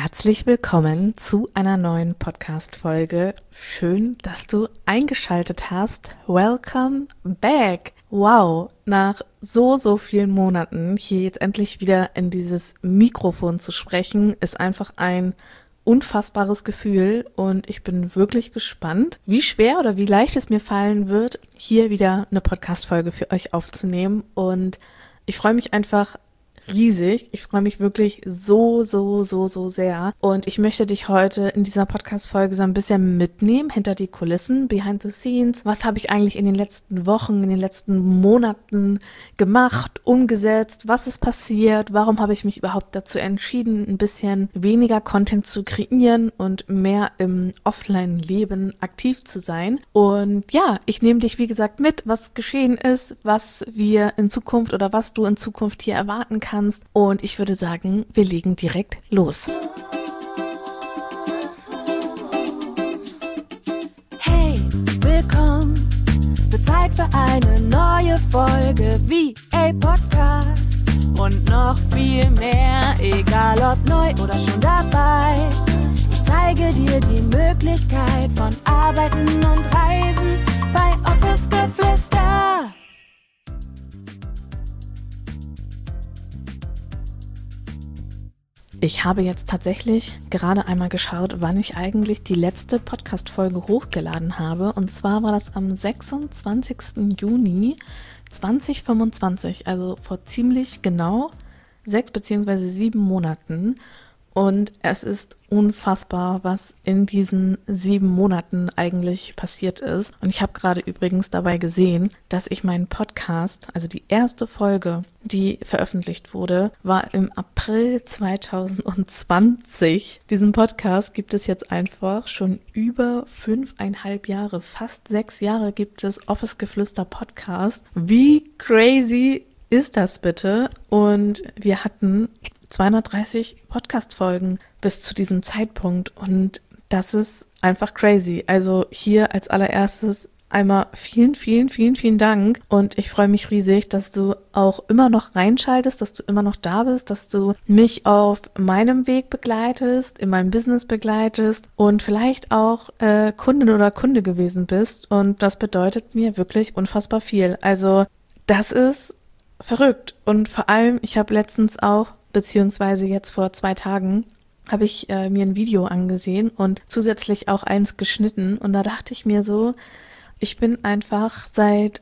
Herzlich willkommen zu einer neuen Podcast-Folge. Schön, dass du eingeschaltet hast. Welcome back. Wow, nach so vielen Monaten hier jetzt endlich wieder in dieses Mikrofon zu sprechen, ist einfach ein unfassbares Gefühl und ich bin wirklich gespannt, wie schwer oder wie leicht es mir fallen wird, hier wieder eine Podcast-Folge für euch aufzunehmen, und ich freue mich einfach riesig. Ich freue mich wirklich so sehr. Und ich möchte dich heute in dieser Podcast-Folge so ein bisschen mitnehmen, hinter die Kulissen, behind the scenes. Was habe ich eigentlich in den letzten Wochen, in den letzten Monaten gemacht, umgesetzt? Was ist passiert? Warum habe ich mich überhaupt dazu entschieden, ein bisschen weniger Content zu kreieren und mehr im Offline-Leben aktiv zu sein? Und ja, ich nehme dich, wie gesagt, mit, was geschehen ist, was wir in Zukunft oder was du in Zukunft hier erwarten kannst. Und ich würde sagen, wir legen direkt los. Hey, willkommen. Wird Zeit für eine neue Folge VA Podcast. Und noch viel mehr, egal ob neu oder schon dabei. Ich zeige dir die Möglichkeit von Arbeiten und Reisen bei Office Geflüster. Ich habe jetzt tatsächlich gerade einmal geschaut, wann ich eigentlich die letzte Podcast-Folge hochgeladen habe. Und zwar war das am 26. Juni 2025, also vor ziemlich genau 6 bzw. 7 Monaten. Und es ist unfassbar, was in diesen 7 Monaten eigentlich passiert ist. Und ich habe gerade übrigens dabei gesehen, dass ich meinen Podcast, also die erste Folge, die veröffentlicht wurde, war im April 2020. Diesen Podcast gibt es jetzt einfach schon über 5,5 Jahre, fast 6 Jahre gibt es Office Geflüster Podcast. Wie crazy ist das bitte? Und wir hatten 230 Podcast-Folgen bis zu diesem Zeitpunkt und das ist einfach crazy. Also hier als allererstes einmal vielen Dank und ich freue mich riesig, dass du auch immer noch reinschaltest, dass du immer noch da bist, dass du mich auf meinem Weg begleitest, in meinem Business begleitest und vielleicht auch Kundin oder Kunde gewesen bist, und das bedeutet mir wirklich unfassbar viel. Also das ist verrückt, und vor allem, ich habe letztens auch, beziehungsweise jetzt vor 2 Tagen, habe ich mir ein Video angesehen und zusätzlich auch eins geschnitten, und da dachte ich mir so, ich bin einfach seit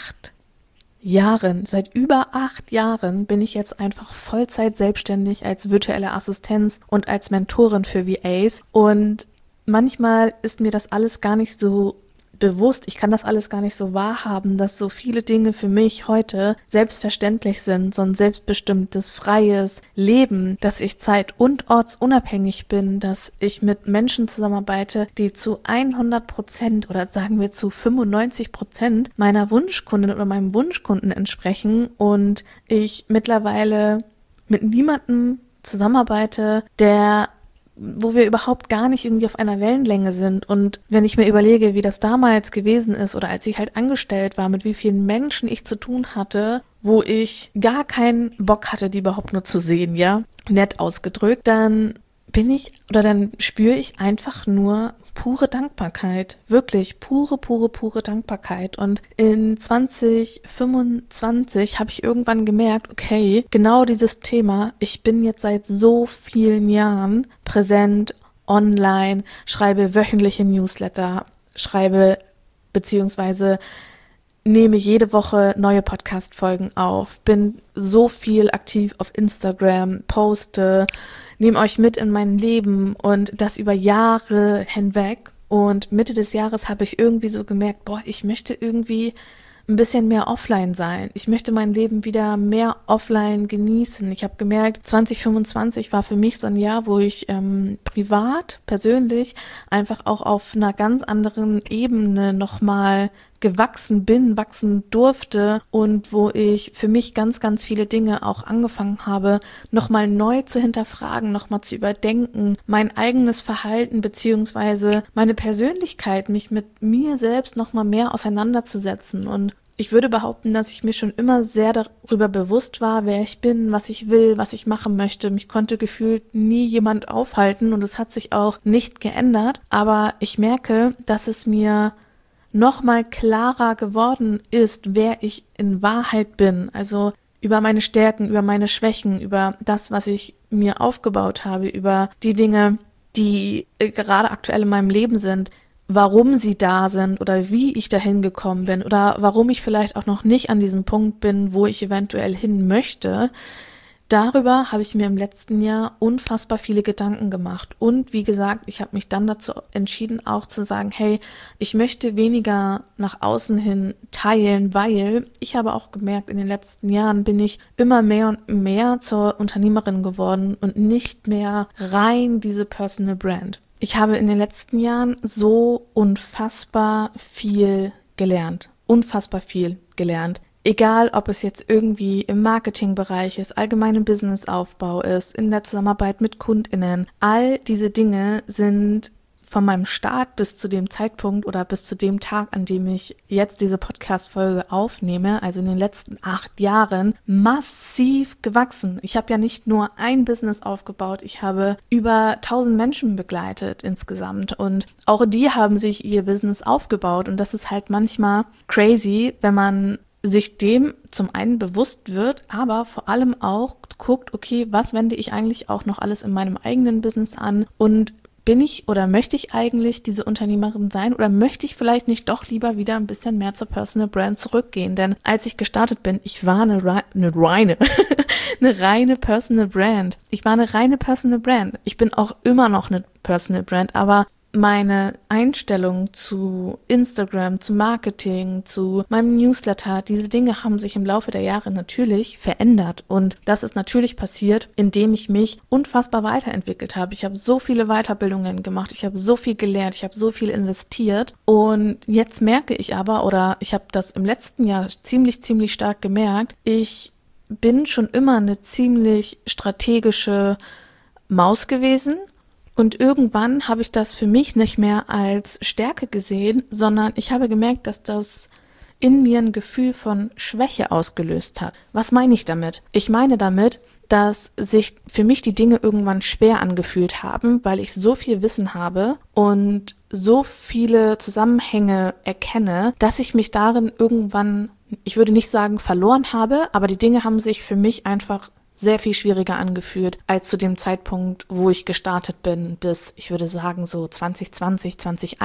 über 8 Jahren bin ich jetzt einfach Vollzeit selbstständig als virtuelle Assistenz und als Mentorin für VAs, und manchmal ist mir das alles gar nicht so bewusst, ich kann das alles gar nicht so wahrhaben, dass so viele Dinge für mich heute selbstverständlich sind, so ein selbstbestimmtes, freies Leben, dass ich zeit- und ortsunabhängig bin, dass ich mit Menschen zusammenarbeite, die zu 100% oder sagen wir zu 95% meiner Wunschkundin oder meinem Wunschkunden entsprechen, und ich mittlerweile mit niemandem zusammenarbeite, wo wir überhaupt gar nicht irgendwie auf einer Wellenlänge sind. Und wenn ich mir überlege, wie das damals gewesen ist oder als ich halt angestellt war, mit wie vielen Menschen ich zu tun hatte, wo ich gar keinen Bock hatte, die überhaupt nur zu sehen, ja, nett ausgedrückt, dann spüre ich einfach nur pure Dankbarkeit, wirklich pure Dankbarkeit. Und in 2025 habe ich irgendwann gemerkt, okay, genau dieses Thema, ich bin jetzt seit so vielen Jahren präsent, online, schreibe wöchentliche Newsletter, nehme jede Woche neue Podcast-Folgen auf, bin so viel aktiv auf Instagram, poste, nehme euch mit in mein Leben, und das über Jahre hinweg. Und Mitte des Jahres habe ich irgendwie so gemerkt, ich möchte irgendwie ein bisschen mehr offline sein. Ich möchte mein Leben wieder mehr offline genießen. Ich habe gemerkt, 2025 war für mich so ein Jahr, wo ich privat, persönlich einfach auch auf einer ganz anderen Ebene nochmal wachsen durfte, und wo ich für mich ganz viele Dinge auch angefangen habe, nochmal neu zu hinterfragen, nochmal zu überdenken, mein eigenes Verhalten beziehungsweise meine Persönlichkeit, mich mit mir selbst nochmal mehr auseinanderzusetzen. Und ich würde behaupten, dass ich mir schon immer sehr darüber bewusst war, wer ich bin, was ich will, was ich machen möchte. Mich konnte gefühlt nie jemand aufhalten und es hat sich auch nicht geändert. Aber ich merke, dass es mir nochmal klarer geworden ist, wer ich in Wahrheit bin. Also über meine Stärken, über meine Schwächen, über das, was ich mir aufgebaut habe, über die Dinge, die gerade aktuell in meinem Leben sind, warum sie da sind oder wie ich dahin gekommen bin oder warum ich vielleicht auch noch nicht an diesem Punkt bin, wo ich eventuell hin möchte. Darüber habe ich mir im letzten Jahr unfassbar viele Gedanken gemacht. Und wie gesagt, ich habe mich dann dazu entschieden, auch zu sagen, hey, ich möchte weniger nach außen hin teilen, weil ich habe auch gemerkt, in den letzten Jahren bin ich immer mehr und mehr zur Unternehmerin geworden und nicht mehr rein diese Personal Brand. Ich habe in den letzten Jahren so unfassbar viel gelernt. Egal, ob es jetzt irgendwie im Marketingbereich ist, allgemeinem Businessaufbau ist, in der Zusammenarbeit mit KundInnen. All diese Dinge sind von meinem Start bis zu dem Zeitpunkt oder bis zu dem Tag, an dem ich jetzt diese Podcast-Folge aufnehme, also in den letzten 8 Jahren, massiv gewachsen. Ich habe ja nicht nur ein Business aufgebaut, ich habe über 1000 Menschen begleitet insgesamt und auch die haben sich ihr Business aufgebaut und das ist halt manchmal crazy, wenn man sich dem zum einen bewusst wird, aber vor allem auch guckt, okay, was wende ich eigentlich auch noch alles in meinem eigenen Business an und bin ich oder möchte ich eigentlich diese Unternehmerin sein oder möchte ich vielleicht nicht doch lieber wieder ein bisschen mehr zur Personal Brand zurückgehen? Denn als ich gestartet bin, ich war eine reine Personal Brand. Ich war eine reine Personal Brand. Ich bin auch immer noch eine Personal Brand, aber meine Einstellung zu Instagram, zu Marketing, zu meinem Newsletter, diese Dinge haben sich im Laufe der Jahre natürlich verändert und das ist natürlich passiert, indem ich mich unfassbar weiterentwickelt habe. Ich habe so viele Weiterbildungen gemacht, ich habe so viel gelernt, ich habe so viel investiert und jetzt merke ich aber, oder ich habe das im letzten Jahr ziemlich stark gemerkt, ich bin schon immer eine ziemlich strategische Maus gewesen. Und irgendwann habe ich das für mich nicht mehr als Stärke gesehen, sondern ich habe gemerkt, dass das in mir ein Gefühl von Schwäche ausgelöst hat. Was meine ich damit? Ich meine damit, dass sich für mich die Dinge irgendwann schwer angefühlt haben, weil ich so viel Wissen habe und so viele Zusammenhänge erkenne, dass ich mich darin irgendwann, ich würde nicht sagen verloren habe, aber die Dinge haben sich für mich einfach sehr viel schwieriger angefühlt als zu dem Zeitpunkt, wo ich gestartet bin, bis, ich würde sagen, so 2020,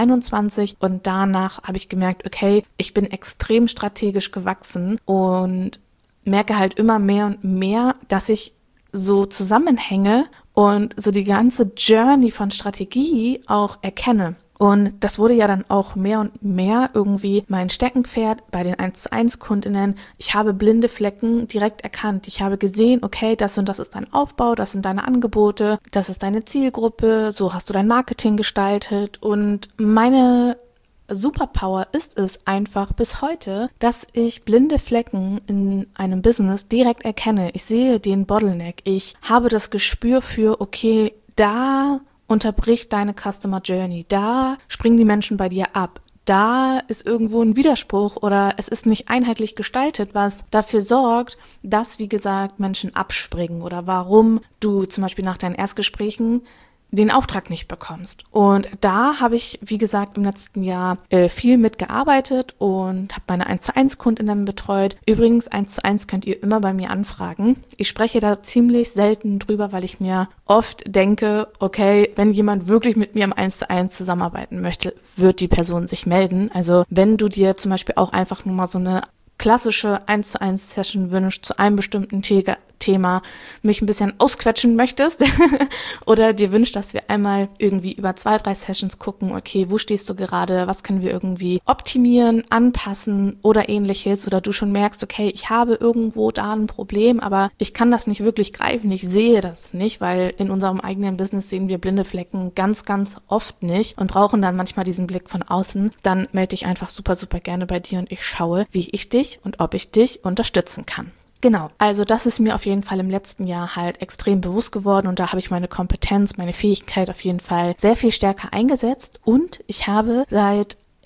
2021. Und danach habe ich gemerkt, okay, ich bin extrem strategisch gewachsen und merke halt immer mehr und mehr, dass ich so Zusammenhänge und so die ganze Journey von Strategie auch erkenne. Und das wurde ja dann auch mehr und mehr irgendwie mein Steckenpferd bei den 1:1 KundInnen. Ich habe blinde Flecken direkt erkannt. Ich habe gesehen, okay, das und das ist dein Aufbau, das sind deine Angebote, das ist deine Zielgruppe, so hast du dein Marketing gestaltet. Und meine Superpower ist es einfach bis heute, dass ich blinde Flecken in einem Business direkt erkenne. Ich sehe den Bottleneck. Ich habe das Gespür für, okay, da unterbricht deine Customer Journey, da springen die Menschen bei dir ab, da ist irgendwo ein Widerspruch oder es ist nicht einheitlich gestaltet, was dafür sorgt, dass, wie gesagt, Menschen abspringen oder warum du zum Beispiel nach deinen Erstgesprächen den Auftrag nicht bekommst. Und da habe ich, wie gesagt, im letzten Jahr viel mitgearbeitet und habe meine 1:1 KundInnen betreut. Übrigens, 1:1 könnt ihr immer bei mir anfragen. Ich spreche da ziemlich selten drüber, weil ich mir oft denke, okay, wenn jemand wirklich mit mir im 1:1 zusammenarbeiten möchte, wird die Person sich melden. Also wenn du dir zum Beispiel auch einfach nur mal so eine klassische 1:1 Session wünscht zu einem bestimmten Thema, mich ein bisschen ausquetschen möchtest oder dir wünscht, dass wir einmal irgendwie über 2-3 Sessions gucken, okay, wo stehst du gerade, was können wir irgendwie optimieren, anpassen oder ähnliches, oder du schon merkst, okay, ich habe irgendwo da ein Problem, aber ich kann das nicht wirklich greifen, ich sehe das nicht, weil in unserem eigenen Business sehen wir blinde Flecken ganz oft nicht und brauchen dann manchmal diesen Blick von außen, dann melde dich einfach super gerne bei dir und ich schaue, wie ich dich und ob ich dich unterstützen kann. Genau, also das ist mir auf jeden Fall im letzten Jahr halt extrem bewusst geworden und da habe ich meine Kompetenz, meine Fähigkeit auf jeden Fall sehr viel stärker eingesetzt und ich habe seit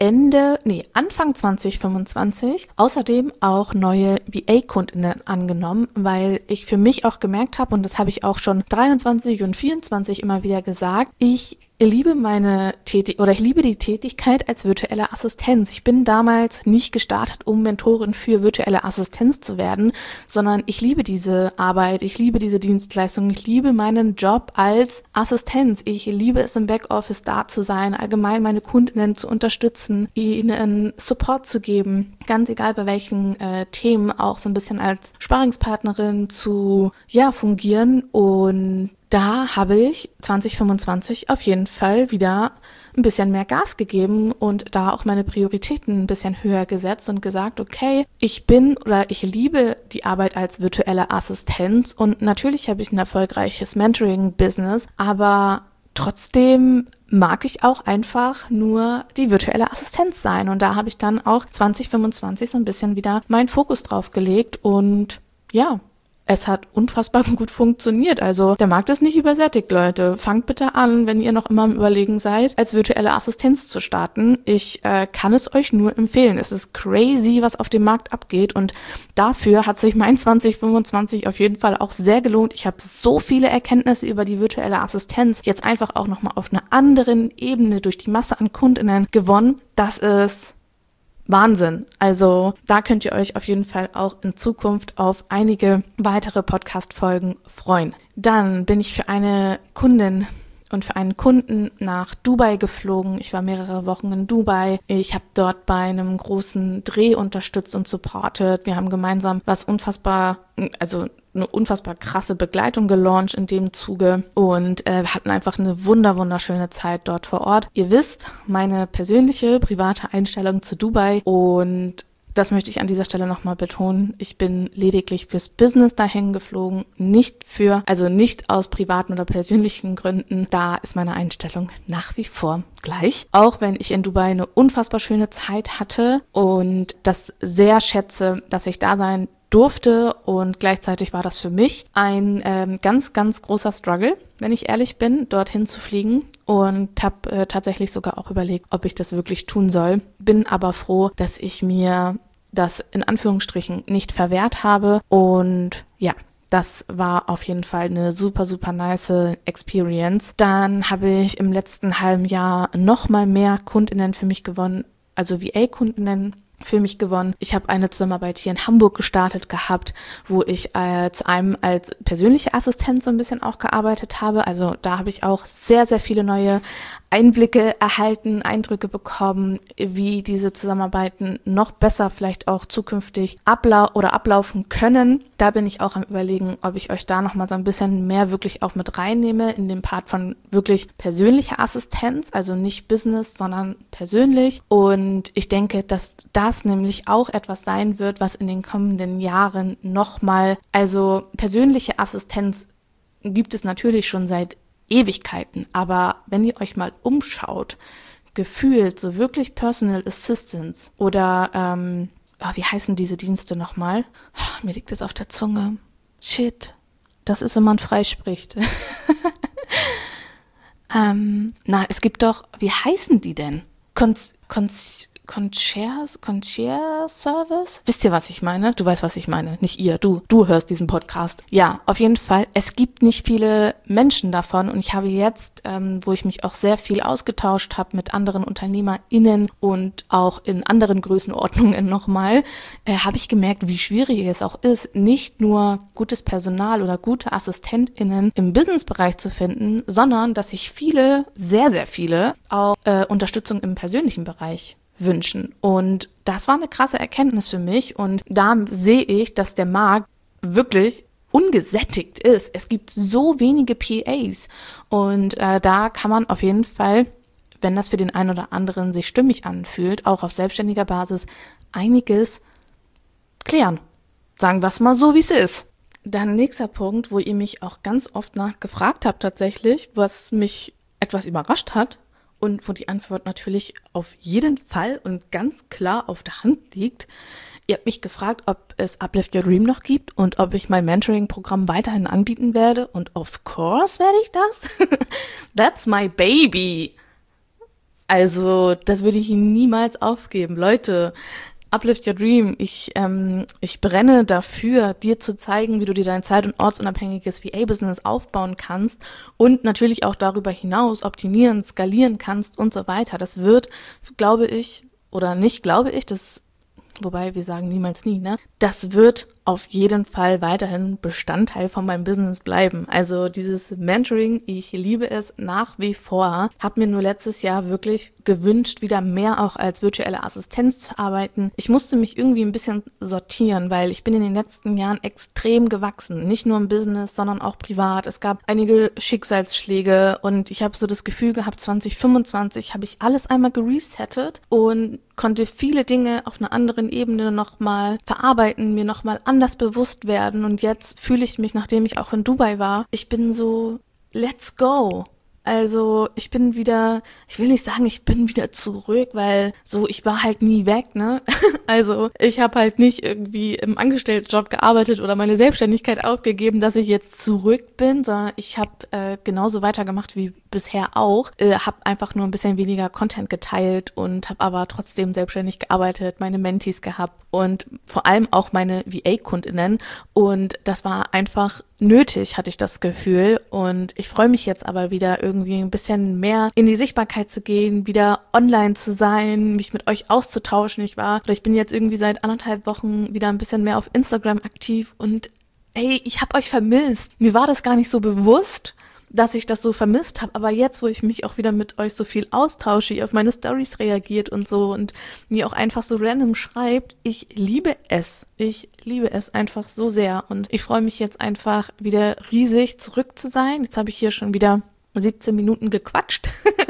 Anfang 2025 außerdem auch neue VA-Kundinnen angenommen, weil ich für mich auch gemerkt habe, und das habe ich auch schon 23 und 24 immer wieder gesagt, ich liebe die Tätigkeit als virtuelle Assistenz. Ich bin damals nicht gestartet, um Mentorin für virtuelle Assistenz zu werden, sondern ich liebe diese Arbeit, ich liebe diese Dienstleistung, ich liebe meinen Job als Assistenz. Ich liebe es, im Backoffice da zu sein, allgemein meine Kundinnen zu unterstützen, ihnen Support zu geben, ganz egal bei welchen Themen, auch so ein bisschen als Sparringspartnerin zu fungieren. Und da habe ich 2025 auf jeden Fall wieder ein bisschen mehr Gas gegeben und da auch meine Prioritäten ein bisschen höher gesetzt und gesagt, okay, ich liebe die Arbeit als virtuelle Assistenz und natürlich habe ich ein erfolgreiches Mentoring-Business, aber trotzdem mag ich auch einfach nur die virtuelle Assistenz sein. Und da habe ich dann auch 2025 so ein bisschen wieder meinen Fokus drauf gelegt und es hat unfassbar gut funktioniert. Also der Markt ist nicht übersättigt, Leute. Fangt bitte an, wenn ihr noch immer am Überlegen seid, als virtuelle Assistenz zu starten. Ich kann es euch nur empfehlen. Es ist crazy, was auf dem Markt abgeht und dafür hat sich mein 2025 auf jeden Fall auch sehr gelohnt. Ich habe so viele Erkenntnisse über die virtuelle Assistenz jetzt einfach auch nochmal auf einer anderen Ebene durch die Masse an KundInnen gewonnen. Das ist Wahnsinn. Also da könnt ihr euch auf jeden Fall auch in Zukunft auf einige weitere Podcast-Folgen freuen. Dann bin ich für eine Kundin und für einen Kunden nach Dubai geflogen. Ich war mehrere Wochen in Dubai. Ich habe dort bei einem großen Dreh unterstützt und supportet. Wir haben gemeinsam eine unfassbar krasse Begleitung gelauncht in dem Zuge und hatten einfach eine wunderschöne Zeit dort vor Ort. Ihr wisst, meine persönliche, private Einstellung zu Dubai und das möchte ich an dieser Stelle nochmal betonen. Ich bin lediglich fürs Business dahin geflogen, nicht aus privaten oder persönlichen Gründen. Da ist meine Einstellung nach wie vor gleich. Auch wenn ich in Dubai eine unfassbar schöne Zeit hatte und das sehr schätze, dass ich da sein durfte und gleichzeitig war das für mich ein ganz großer Struggle, wenn ich ehrlich bin, dorthin zu fliegen und habe tatsächlich sogar auch überlegt, ob ich das wirklich tun soll. Bin aber froh, dass ich mir das in Anführungsstrichen nicht verwehrt habe und das war auf jeden Fall eine super nice Experience. Dann habe ich im letzten halben Jahr nochmal mehr KundInnen für mich gewonnen, also VA-KundInnen für mich gewonnen. Ich habe eine Zusammenarbeit hier in Hamburg gestartet gehabt, wo ich zu einem als persönliche Assistenz so ein bisschen auch gearbeitet habe. Also da habe ich auch sehr viele neue Einblicke erhalten, Eindrücke bekommen, wie diese Zusammenarbeiten noch besser vielleicht auch zukünftig ablaufen können. Da bin ich auch am Überlegen, ob ich euch da nochmal so ein bisschen mehr wirklich auch mit reinnehme in den Part von wirklich persönlicher Assistenz, also nicht Business, sondern persönlich. Und ich denke, dass das nämlich auch etwas sein wird, was in den kommenden Jahren nochmal, also persönliche Assistenz gibt es natürlich schon seit Ewigkeiten, aber wenn ihr euch mal umschaut, gefühlt so wirklich Personal Assistance oder, wie heißen diese Dienste nochmal? Mir liegt es auf der Zunge. Shit, das ist, wenn man frei spricht. Es gibt doch, wie heißen die denn? Concierge Service? Wisst ihr, was ich meine? Du weißt, was ich meine. Nicht ihr, du hörst diesen Podcast. Ja, auf jeden Fall. Es gibt nicht viele Menschen davon und ich habe jetzt, wo ich mich auch sehr viel ausgetauscht habe mit anderen UnternehmerInnen und auch in anderen Größenordnungen nochmal, habe ich gemerkt, wie schwierig es auch ist, nicht nur gutes Personal oder gute AssistentInnen im Businessbereich zu finden, sondern dass sich viele, sehr viele, auch Unterstützung im persönlichen Bereich wünschen. Und das war eine krasse Erkenntnis für mich und da sehe ich, dass der Markt wirklich ungesättigt ist. Es gibt so wenige PAs und da kann man auf jeden Fall, wenn das für den einen oder anderen sich stimmig anfühlt, auch auf selbstständiger Basis einiges klären. Sagen wir es mal so, wie es ist. Dann nächster Punkt, wo ihr mich auch ganz oft nachgefragt habt tatsächlich, was mich etwas überrascht hat, und wo die Antwort natürlich auf jeden Fall und ganz klar auf der Hand liegt. Ihr habt mich gefragt, ob es Uplift Your Dream noch gibt und ob ich mein Mentoring-Programm weiterhin anbieten werde. Und of course werde ich das. That's my baby. Also, das würde ich niemals aufgeben. Leute, Uplift Your Dream. Ich brenne dafür, dir zu zeigen, wie du dir dein zeit- und ortsunabhängiges VA-Business aufbauen kannst und natürlich auch darüber hinaus optimieren, skalieren kannst und so weiter. Das wird, glaube ich, oder nicht glaube ich, wobei wir sagen niemals nie, ne? Das wird auf jeden Fall weiterhin Bestandteil von meinem Business bleiben. Also dieses Mentoring, ich liebe es nach wie vor. Habe mir nur letztes Jahr wirklich gewünscht, wieder mehr auch als virtuelle Assistenz zu arbeiten. Ich musste mich irgendwie ein bisschen sortieren, weil ich bin in den letzten Jahren extrem gewachsen. Nicht nur im Business, sondern auch privat. Es gab einige Schicksalsschläge und ich habe so das Gefühl gehabt, 2025 habe ich alles einmal geresettet und konnte viele Dinge auf einer anderen Ebene nochmal verarbeiten, mir nochmal anders bewusst werden. Und jetzt fühle ich mich, nachdem ich auch in Dubai war, ich bin so, let's go. Also ich bin wieder, ich will nicht sagen, ich bin wieder zurück, weil so, ich war halt nie weg, ne? Also ich habe halt nicht irgendwie im Angestelltenjob gearbeitet oder meine Selbstständigkeit aufgegeben, dass ich jetzt zurück bin, sondern ich habe genauso weitergemacht wie bisher auch, habe einfach nur ein bisschen weniger Content geteilt und habe aber trotzdem selbstständig gearbeitet, meine Mentees gehabt und vor allem auch meine VA-KundInnen und das war einfach nötig, hatte ich das Gefühl und ich freue mich jetzt aber wieder irgendwie ein bisschen mehr in die Sichtbarkeit zu gehen, wieder online zu sein, mich mit euch auszutauschen. Ich bin jetzt irgendwie seit 1,5 Wochen wieder ein bisschen mehr auf Instagram aktiv und ey, ich habe euch vermisst. Mir war das gar nicht so bewusst, dass ich das so vermisst habe, aber jetzt, wo ich mich auch wieder mit euch so viel austausche, ihr auf meine Stories reagiert und so und mir auch einfach so random schreibt, ich liebe es einfach so sehr und ich freue mich jetzt einfach wieder riesig zurück zu sein. Jetzt habe ich hier schon wieder 17 Minuten gequatscht.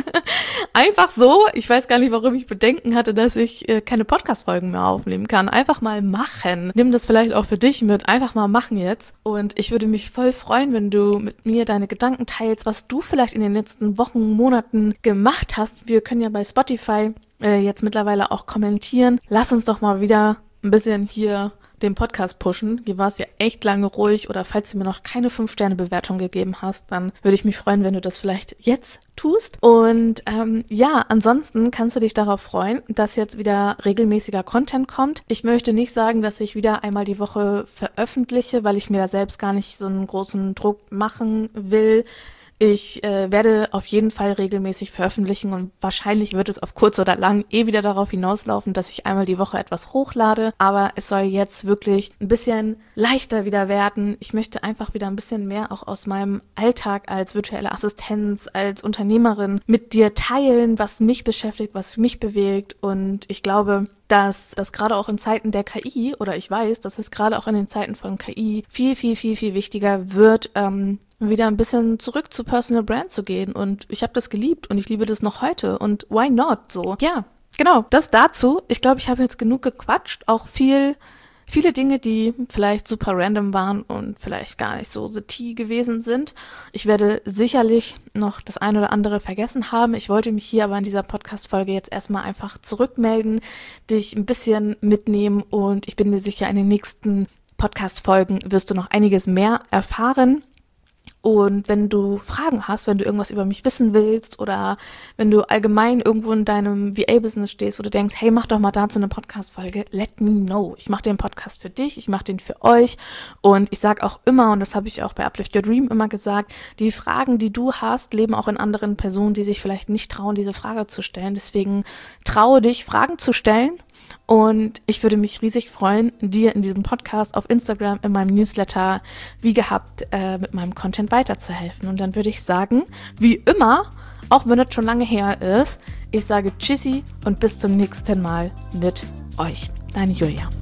Einfach so, ich weiß gar nicht, warum ich Bedenken hatte, dass ich keine Podcast-Folgen mehr aufnehmen kann. Einfach mal machen. Nimm das vielleicht auch für dich mit. Einfach mal machen jetzt. Und ich würde mich voll freuen, wenn du mit mir deine Gedanken teilst, was du vielleicht in den letzten Wochen, Monaten gemacht hast. Wir können ja bei Spotify jetzt mittlerweile auch kommentieren. Lass uns doch mal wieder ein bisschen hier den Podcast pushen. Hier war es ja echt lange ruhig oder falls du mir noch keine 5-Sterne-Bewertung gegeben hast, dann würde ich mich freuen, wenn du das vielleicht jetzt tust. Und ansonsten kannst du dich darauf freuen, dass jetzt wieder regelmäßiger Content kommt. Ich möchte nicht sagen, dass ich wieder einmal die Woche veröffentliche, weil ich mir da selbst gar nicht so einen großen Druck machen will. Ich werde auf jeden Fall regelmäßig veröffentlichen und wahrscheinlich wird es auf kurz oder lang wieder darauf hinauslaufen, dass ich einmal die Woche etwas hochlade. Aber es soll jetzt wirklich ein bisschen leichter wieder werden. Ich möchte einfach wieder ein bisschen mehr auch aus meinem Alltag als virtuelle Assistenz, als Unternehmerin mit dir teilen, was mich beschäftigt, was mich bewegt. Und ich glaube, dass das gerade auch in Zeiten der KI, oder ich weiß, dass es gerade auch in den Zeiten von KI viel, viel, viel, viel wichtiger wird, wieder ein bisschen zurück zu Personal Brand zu gehen. Und ich habe das geliebt und ich liebe das noch heute. Und why not so? Ja, genau, das dazu. Ich glaube, ich habe jetzt genug gequatscht. Auch viele Dinge, die vielleicht super random waren und vielleicht gar nicht so the tea gewesen sind. Ich werde sicherlich noch das ein oder andere vergessen haben. Ich wollte mich hier aber in dieser Podcast-Folge jetzt erstmal einfach zurückmelden, dich ein bisschen mitnehmen und ich bin mir sicher, in den nächsten Podcast-Folgen wirst du noch einiges mehr erfahren. Und wenn du Fragen hast, wenn du irgendwas über mich wissen willst oder wenn du allgemein irgendwo in deinem VA-Business stehst, wo du denkst, hey, mach doch mal dazu eine Podcast-Folge, let me know. Ich mache den Podcast für dich, ich mache den für euch und ich sage auch immer, und das habe ich auch bei Uplift Your Dream immer gesagt, die Fragen, die du hast, leben auch in anderen Personen, die sich vielleicht nicht trauen, diese Frage zu stellen. Deswegen traue dich, Fragen zu stellen. Und ich würde mich riesig freuen, dir in diesem Podcast, auf Instagram, in meinem Newsletter, wie gehabt, mit meinem Content weiterzuhelfen. Und dann würde ich sagen, wie immer, auch wenn das schon lange her ist, ich sage Tschüssi und bis zum nächsten Mal mit euch. Deine Julia.